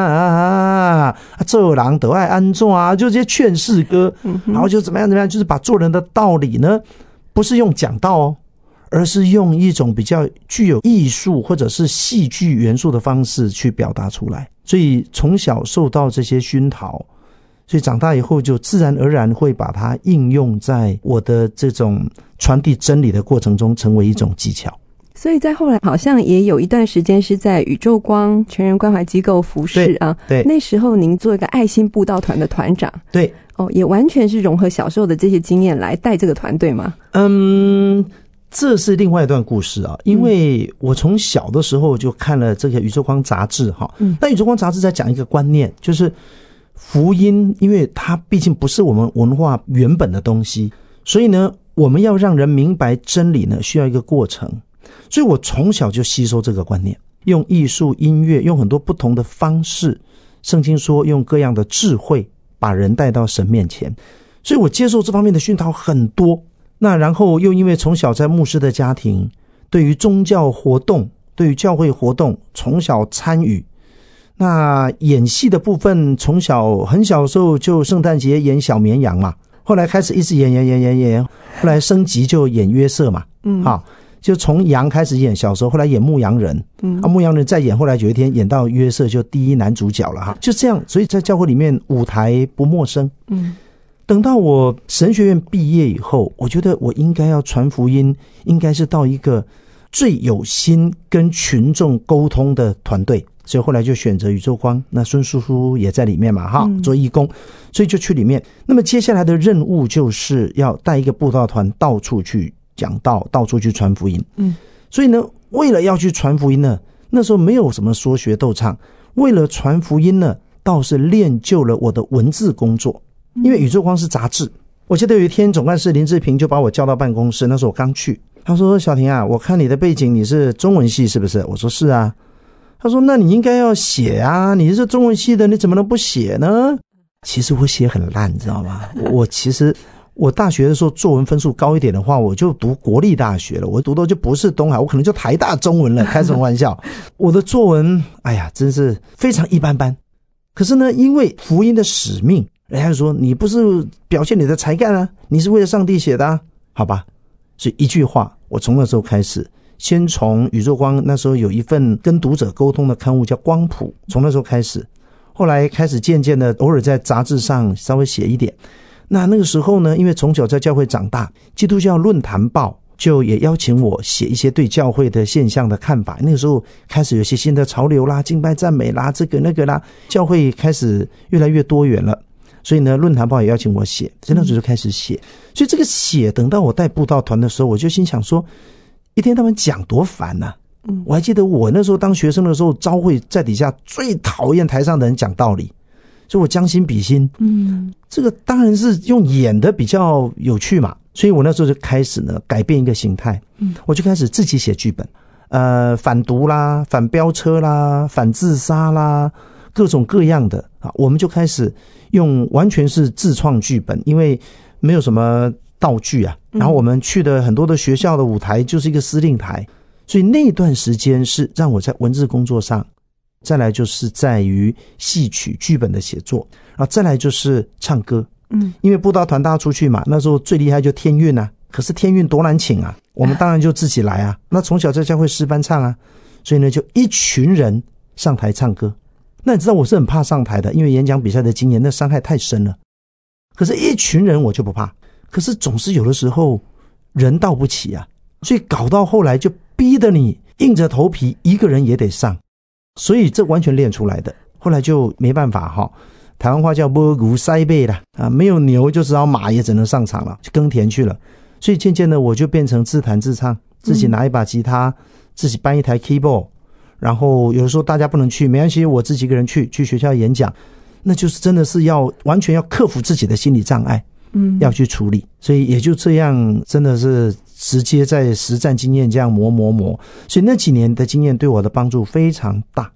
做人就要安怎就这些劝世歌，然后就怎么样，就是把做人的道理呢不是用讲道而是用一种比较具有艺术或者是戏剧元素的方式去表达出来。所以从小受到这些熏陶，所以长大以后就自然而然会把它应用在我的这种传递真理的过程中，成为一种技巧。 所以在后来好像也有一段时间是在宇宙光全人关怀机构服侍对， 那时候您做一个爱心布道团的团长， 对也完全是融合小时候的这些经验来带这个团队吗？ 这是另外一段故事因为我从小的时候就看了这个宇宙光杂志那宇宙光杂志在讲一个观念，就是福音，因为它毕竟不是我们文化原本的东西，所以呢我们要让人明白真理呢需要一个过程。所以我从小就吸收这个观念，用艺术音乐，用很多不同的方式，圣经说用各样的智慧把人带到神面前，所以我接受这方面的熏陶很多。那然后又因为从小在牧师的家庭，对于宗教活动，对于教会活动从小参与，那演戏的部分从小很小的时候就圣诞节演小绵羊嘛，后来开始一直演，后来升级就演约瑟嘛，就从羊开始演，小时候后来演牧羊人，牧羊人再演，后来有一天演到约瑟就第一男主角了就这样，所以在教会里面舞台不陌生。等到我神学院毕业以后，我觉得我应该要传福音，应该是到一个最有心跟群众沟通的团队，所以后来就选择宇宙光，那孙叔叔也在里面嘛做义工，所以就去里面。那么接下来的任务就是要带一个布道团到处去讲道，到处去传福音。所以呢为了要去传福音呢，那时候没有什么说学逗唱，为了传福音呢倒是练就了我的文字工作。因为宇宙光是杂志，我记得有一天总干事林志平就把我叫到办公室，那时候我刚去，他说小婷我看你的背景你是中文系是不是？我说是啊。他说那你应该要写你是中文系的，你怎么能不写呢？其实我写很烂，你知道吗？我大学的时候作文分数高一点的话，我就读国立大学了，我读的就不是东海，我可能就台大中文了，开什么玩笑。我的作文真是非常一般般。可是呢因为福音的使命，人家说你不是表现你的才干你是为了上帝写的好吧。所以一句话，我从那时候开始，先从宇宙光那时候有一份跟读者沟通的刊物叫光谱，从那时候开始，后来开始渐渐的偶尔在杂志上稍微写一点。那个时候呢，因为从小在教会长大，基督教论坛报就也邀请我写一些对教会的现象的看法。那个时候开始有些新的潮流啦，敬拜赞美啦，这个那个啦，教会开始越来越多元了，所以呢论坛报也邀请我写，所以那时候就开始写。所以这个写，等到我带布道团的时候，我就心想说一天到晚讲多烦我还记得我那时候当学生的时候，朝会在底下最讨厌台上的人讲道理，所以我将心比心，这个当然是用演的比较有趣嘛，所以我那时候就开始呢改变一个形态，我就开始自己写剧本，反毒啦，反飙车啦，反自杀啦，各种各样的我们就开始用完全是自创剧本，因为没有什么道具然后我们去的很多的学校的舞台就是一个司令台， 所以那段时间是让我在文字工作上，再来就是在于戏曲剧本的写作，然后再来就是唱歌。因为布道团大家出去嘛，那时候最厉害就天韵啊，可是天韵多难请啊，我们当然就自己来啊。那从小在教会诗班唱啊，所以呢就一群人上台唱歌。那你知道我是很怕上台的，因为演讲比赛的经验那伤害太深了。可是一群人我就不怕，可是总是有的时候人到不齐啊，所以搞到后来就逼得你硬着头皮一个人也得上，所以这完全练出来的。后来就没办法哈，台湾话叫摸牛塞背啦啊，没有牛就只好马也只能上场了，去耕田去了。所以渐渐的我就变成自弹自唱，自己拿一把吉他，自己搬一台 keyboard， 然后有的时候大家不能去，没关系，我自己一个人去学校演讲，那就是真的是要完全要克服自己的心理障碍，要去处理。所以也就这样，真的是直接在实战经验这样磨，所以那几年的经验对我的帮助非常大。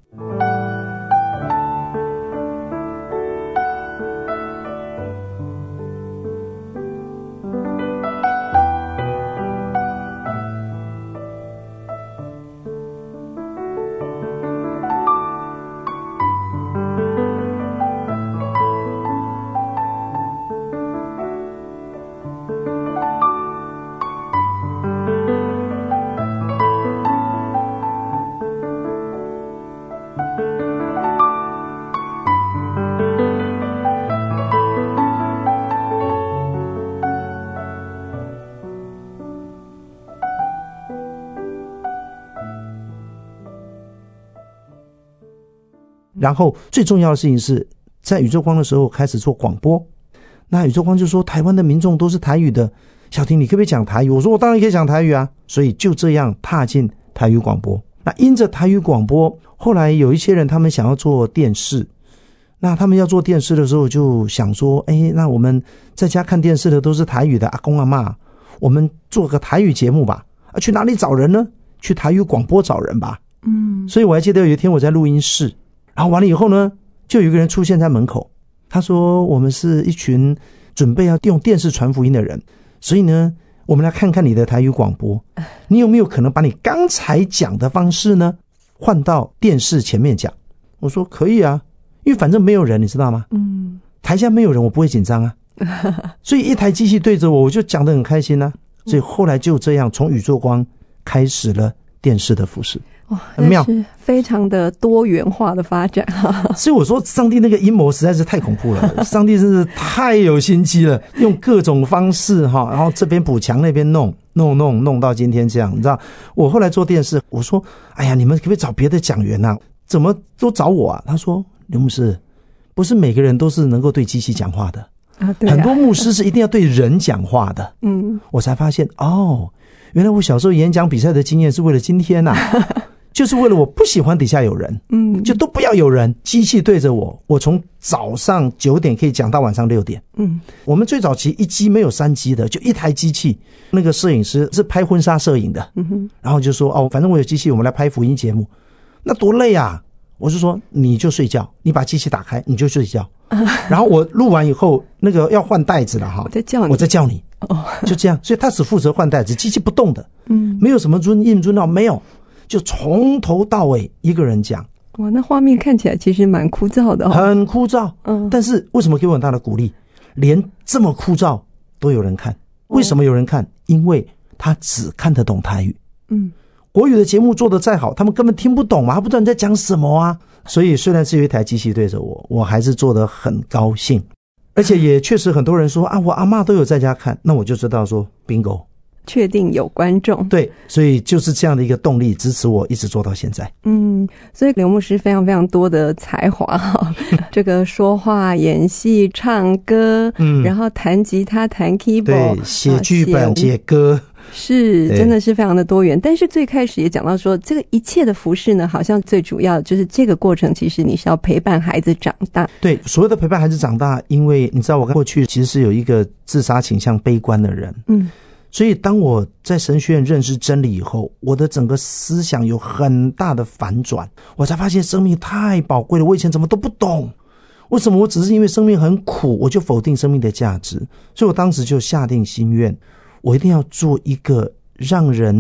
然后最重要的事情是在宇宙光的时候开始做广播，那宇宙光就说台湾的民众都是台语的，小婷你可不可以讲台语？我说我当然可以讲台语啊，所以就这样踏进台语广播。那因着台语广播，后来有一些人他们想要做电视，那他们要做电视的时候就想说，那我们在家看电视的都是台语的阿公阿嬷，我们做个台语节目吧。去哪里找人呢？去台语广播找人吧。所以我还记得有一天我在录音室，然后完了以后呢，就有一个人出现在门口，他说我们是一群准备要用电视传福音的人，所以呢我们来看看你的台语广播，你有没有可能把你刚才讲的方式呢换到电视前面讲？我说可以啊，因为反正没有人，你知道吗？台下没有人我不会紧张啊，所以一台机器对着我就讲得很开心啊。所以后来就这样从宇宙光开始了电视的服事。 哇， 很妙， 是非常的多元化的发展所以我说上帝那个阴谋实在是太恐怖了，上帝真是太有心机了，用各种方式然后这边补强那边弄到今天这样。你知道我后来做电视，我说哎呀你们可不可以找别的讲员啊，怎么都找我啊？他说刘牧师，不是每个人都是能够对机器讲话的对啊， 很多牧师是一定要对人讲话的。我才发现原来我小时候演讲比赛的经验是为了今天啊就是为了我不喜欢底下有人，就都不要有人，机器对着我，我从早上9点可以讲到晚上6点。我们最早期一机没有3机的，就一台机器，那个摄影师是拍婚纱摄影的，然后就说反正我有机器，我们来拍福音节目，那多累啊！我就说你就睡觉，你把机器打开你就睡觉，然后我录完以后那个要换袋子了哈，我再叫你，就这样。所以他只负责换袋子，机器不动的，没有什么润印润到，没有。就从头到尾一个人讲。 哇，那画面看起来其实蛮枯燥的很枯燥。但是为什么给我很大的鼓励？连这么枯燥都有人看。为什么有人看？因为他只看得懂台语。国语的节目做得再好，他们根本听不懂嘛，他不知道你在讲什么啊。所以虽然是有一台机器对着我，我还是做得很高兴。而且也确实很多人说我阿嬷都有在家看，那我就知道说 bingo， 确定有观众。 对，所以就是这样的一个动力支持我一直做到现在。 所以刘牧师非常非常多的才华这个说话、演戏、唱歌，然后弹吉他、弹 keyboard， 对，写剧本、写歌， 是真的是非常的多元。但是最开始也讲到说，这个一切的服事呢，好像最主要就是这个过程，其实你是要陪伴孩子长大。 对，所谓的陪伴孩子长大，因为你知道我过去其实是有一个自杀倾向、悲观的人。所以当我在神学院认识真理以后，我的整个思想有很大的反转，我才发现生命太宝贵了，我以前怎么都不懂，为什么我只是因为生命很苦我就否定生命的价值。所以我当时就下定心愿，我一定要做一个让人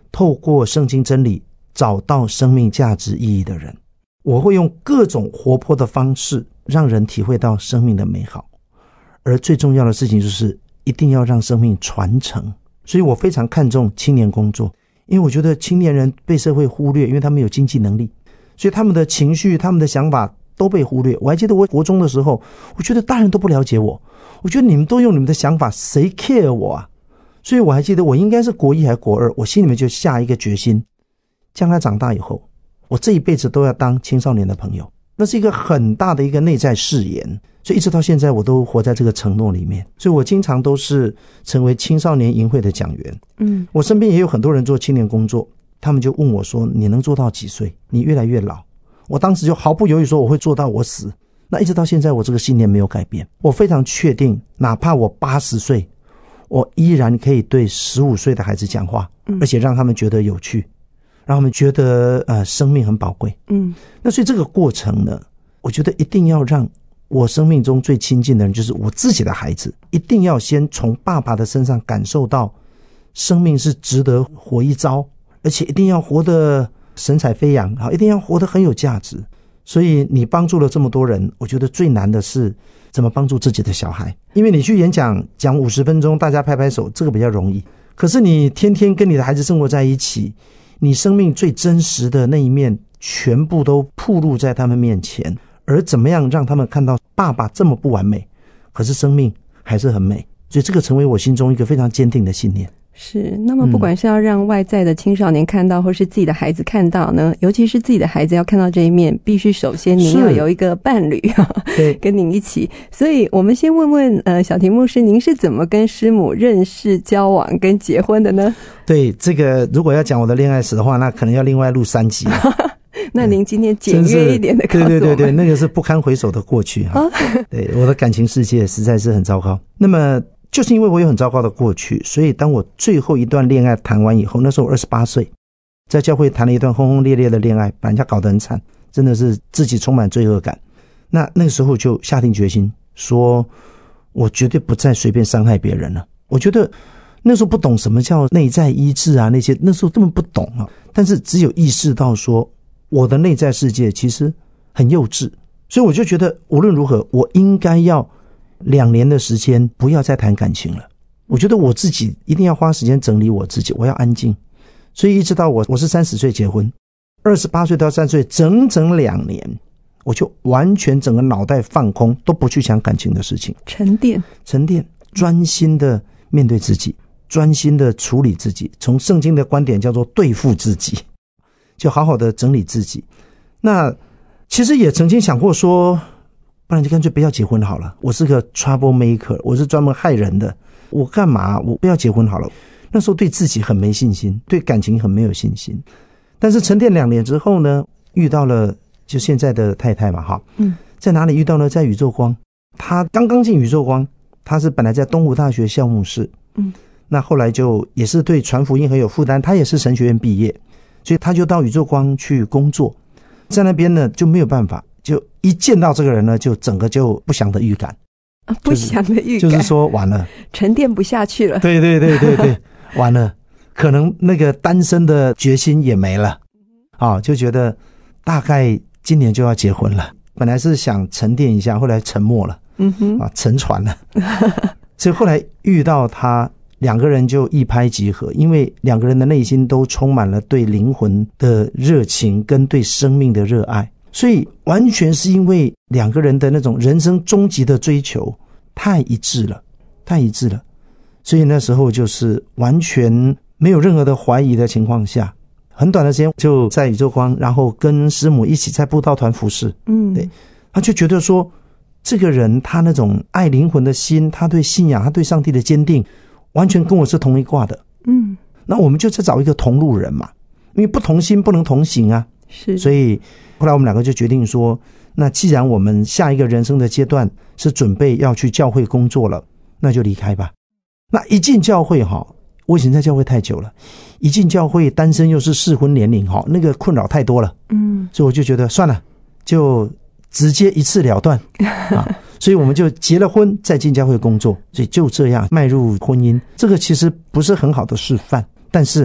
透过圣经真理找到生命价值意义的人。我会用各种活泼的方式让人体会到生命的美好，而最重要的事情就是一定要让生命传承。所以我非常看重青年工作，因为我觉得青年人被社会忽略，因为他们有经济能力，所以他们的情绪他们的想法都被忽略。我还记得我国中的时候，我觉得大人都不了解我，我觉得你们都用你们的想法，谁 care 我啊？所以我还记得我应该是国一还国二，我心里面就下一个决心，将来长大以后我这一辈子都要当青少年的朋友。那是一个很大的一个内在誓言，所以一直到现在我都活在这个承诺里面。所以我经常都是成为青少年营会的讲员。我身边也有很多人做青年工作，他们就问我说，你能做到几岁？你越来越老。我当时就毫不犹豫说，我会做到我死。那一直到现在我这个信念没有改变，我非常确定哪怕我80岁，我依然可以对15岁的孩子讲话，而且让他们觉得有趣，让他们觉得生命很宝贵。那所以这个过程呢，我觉得一定要让我生命中最亲近的人，就是我自己的孩子，一定要先从爸爸的身上感受到生命是值得活一遭，而且一定要活得神采飞扬，一定要活得很有价值。所以你帮助了这么多人，我觉得最难的是怎么帮助自己的小孩。因为你去演讲讲50分钟，大家拍拍手，这个比较容易。可是你天天跟你的孩子生活在一起，你生命最真实的那一面全部都暴露在他们面前，而怎么样让他们看到爸爸这么不完美，可是生命还是很美。所以这个成为我心中一个非常坚定的信念。 是，那么不管是要让外在的青少年看到，或是自己的孩子看到呢，尤其是自己的孩子要看到这一面，必须首先您要有一个伴侣对， 跟您一起。所以我们先问问小题牧师，您是怎么跟师母认识、交往跟结婚的呢？对， 这个如果要讲我的恋爱史的话，那可能要另外录3集那您今天简约一点的告诉我们。 对，那个是不堪回首的过去对，我的感情世界实在是很糟糕。那么就是因为我有很糟糕的过去，所以当我最后一段恋爱谈完以后，那时候我28岁，在教会谈了一段轰轰烈烈的恋爱，把人家搞得很惨，真的是自己充满罪恶感。那个时候就下定决心说，我绝对不再随便伤害别人了。我觉得那时候不懂什么叫内在医治啊，那些那时候根本不懂啊。但是只有意识到说我的内在世界其实很幼稚，所以我就觉得无论如何我应该要2年的时间不要再谈感情了。我觉得我自己一定要花时间整理我自己，我要安静。所以一直到我是30岁结婚，28岁到30岁整整2年，我就完全整个脑袋放空，都不去想感情的事情，沉淀，专心的面对自己，专心的处理自己。从圣经的观点叫做对付自己，就好好的整理自己。那其实也曾经想过说，不然就干脆不要结婚好了，我是个 trouble maker， 我是专门害人的，我干嘛？我不要结婚好了。那时候对自己很没信心，对感情很没有信心。但是沉淀2年之后呢，遇到了就现在的太太嘛在哪里遇到呢？在宇宙光。她刚刚进宇宙光，她是本来在东湖大学校牧室，那后来就也是对传福音很有负担，她也是神学院毕业，所以她就到宇宙光去工作。在那边呢就没有办法，就一见到这个人呢，就整个就不祥的预感， 不祥的预感， 就是说完了， 沉淀不下去了。 对，完了，可能那个单身的决心也没了就觉得大概今年就要结婚了。本来是想沉淀一下，后来沉没了，沉船了。所以后来遇到他，2个人就一拍即合，因为2个人的内心都充满了对灵魂的热情跟对生命的热爱，所以完全是因为2个人的那种人生终极的追求太一致了，所以那时候就是完全没有任何的怀疑的情况下，很短的时间就在宇宙光，然后跟师母一起在布道团服侍。对，他就觉得说这个人他那种爱灵魂的心，他对信仰，他对上帝的坚定，完全跟我是同一挂的。那我们就再找一个同路人嘛，因为不同心不能同行啊。是，所以后来我们2个就决定说，那既然我们下一个人生的阶段是准备要去教会工作了，那就离开吧。那一进教会我以前在教会太久了，一进教会单身又是适婚年龄那个困扰太多了。所以我就觉得算了，就直接一次了断所以我们就结了婚再进教会工作，所以就这样迈入婚姻。这个其实不是很好的示范，但是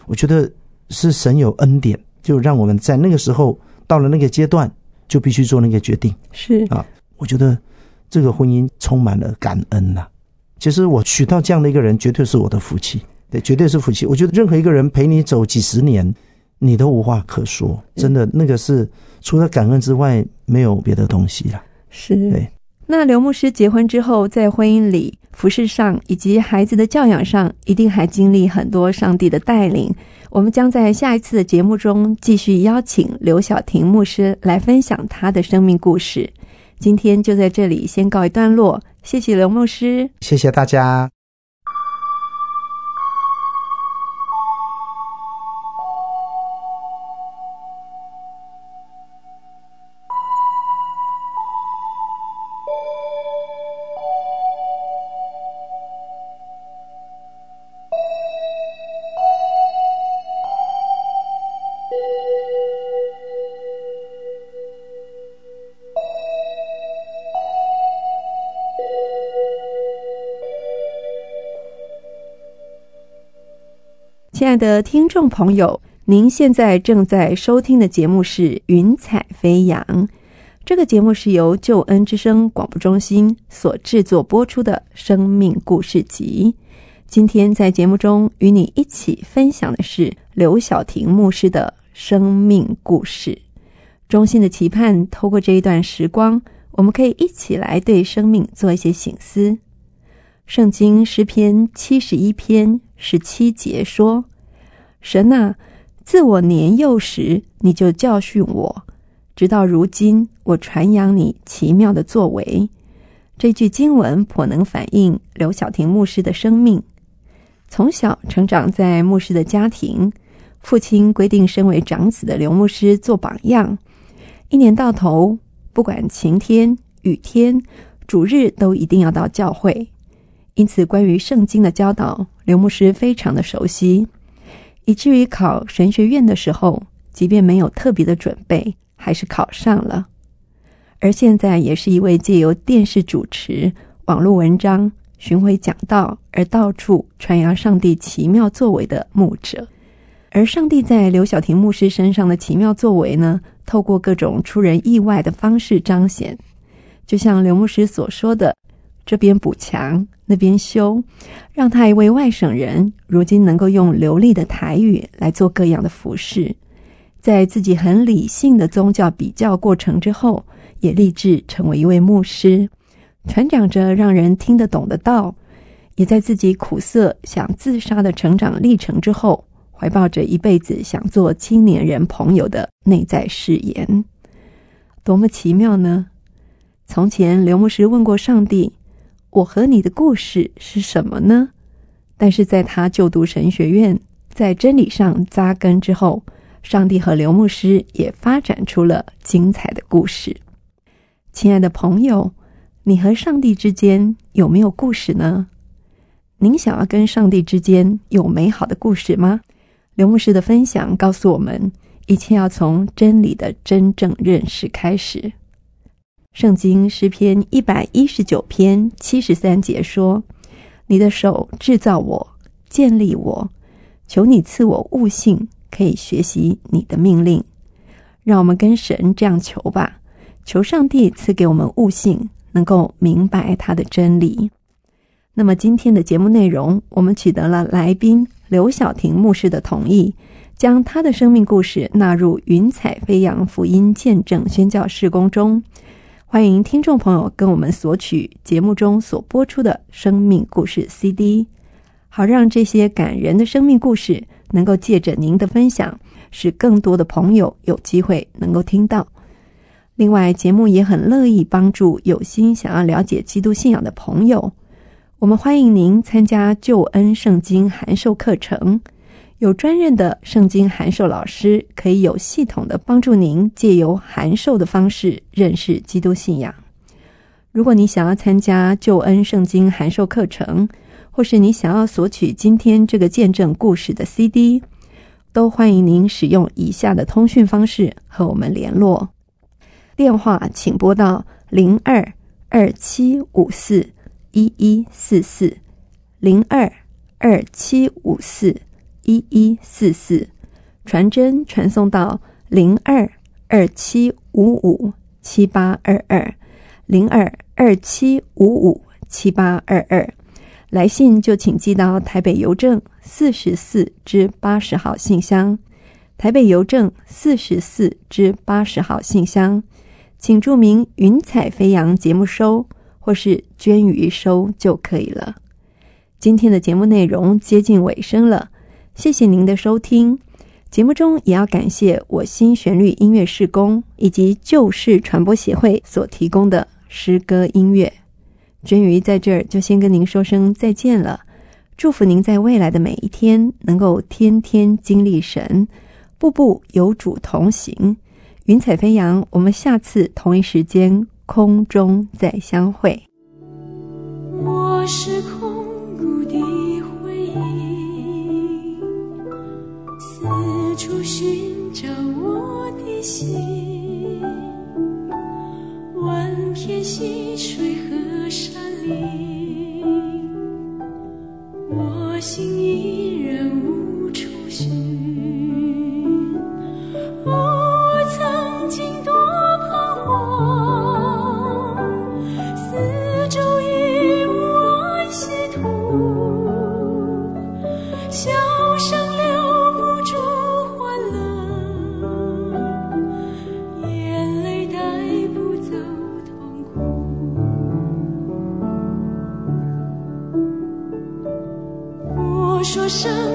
我觉得是神有恩典，就让我们在那个时候到了那个阶段就必须做那个决定。 是啊，我觉得这个婚姻充满了感恩啊。其实我娶到这样的一个人绝对是我的福气，对，绝对是福气。我觉得任何一个人陪你走几十年你都无话可说，真的那个是除了感恩之外没有别的东西啦。 是。 对。 那刘牧师结婚之后，在婚姻里、服事上以及孩子的教养上，一定还经历很多上帝的带领。我们将在下一次的节目中继续邀请刘晓婷牧师来分享他的生命故事。今天就在这里先告一段落，谢谢刘牧师， 谢谢大家。 亲爱的听众朋友，您现在正在收听的节目是云彩飞扬。这个节目是由救恩之声广播中心所制作播出的生命故事集。今天在节目中与你一起分享的是刘晓婷牧师的生命故事。衷心的期盼透过这一段时光，我们可以一起来对生命做一些省思。圣经诗篇71篇17节说，神啊，自我年幼时你就教训我，直到如今我传扬你奇妙的作为。这句经文颇能反映刘晓婷牧师的生命。从小成长在牧师的家庭，父亲规定身为长子的刘牧师做榜样，一年到头不管晴天雨天，主日都一定要到教会。因此关于圣经的教导，刘牧师非常的熟悉，以至于考神学院的时候，即便没有特别的准备，还是考上了。而现在也是一位借由电视主持、网络文章、巡回讲道而到处传扬上帝奇妙作为的牧者。而上帝在刘晓婷牧师身上的奇妙作为呢，透过各种出人意外的方式彰显。就像刘牧师所说的，这边补墙那边修，让他一位外省人如今能够用流利的台语来做各样的服事，在自己很理性的宗教比较过程之后，也立志成为一位牧师，传讲着让人听得懂的道，也在自己苦涩想自杀的成长历程之后，怀抱着一辈子想做青年人朋友的内在誓言。多么奇妙呢？从前刘牧师问过上帝，我和你的故事是什么呢？但是在他就读神学院，在真理上扎根之后，上帝和刘牧师也发展出了精彩的故事。亲爱的朋友，你和上帝之间有没有故事呢？您想要跟上帝之间有美好的故事吗？刘牧师的分享告诉我们，一切要从真理的真正认识开始。圣经诗篇119篇73节说，你的手制造我，建立我，求你赐我悟性，可以学习你的命令。让我们跟神这样求吧，求上帝赐给我们悟性，能够明白他的真理。那么今天的节目内容，我们取得了来宾刘晓婷牧师的同意，将他的生命故事纳入云彩飞扬福音见证宣教事工中。欢迎听众朋友跟我们索取节目中所播出的生命故事 CD， 好让这些感人的生命故事能够借着您的分享，使更多的朋友有机会能够听到。另外，节目也很乐意帮助有心想要了解基督信仰的朋友。我们欢迎您参加救恩圣经函授课程，有专任的圣经函授老师可以有系统的帮助您借由函授的方式认识基督信仰。如果你想要参加救恩圣经函授课程，或是你想要索取今天这个见证故事的 CD， 都欢迎您使用以下的通讯方式和我们联络。电话请拨到02-2754-1144 02-2754-1144 1144，传真传送到0227557822，0227557822。来信就请寄到台北邮政44至80号信箱，台北邮政44至80号信箱，请注明云彩飞扬节目收或是捐鱼收就可以了。今天的节目内容接近尾声了，谢谢您的收听。节目中也要感谢我心旋律音乐事工以及旧事传播协会所提供的诗歌音乐。娟瑜在这儿就先跟您说声再见了，祝福您在未来的每一天能够天天经历神，步步有主同行。云彩飞扬，我们下次同一时间空中再相会。 我是空谷的回忆，四处寻找我的心，万片溪水和山林，我心依然无处寻。我曾经多彷徨，四周已无安息土，笑声留不住欢乐，眼泪带不走痛苦。我说生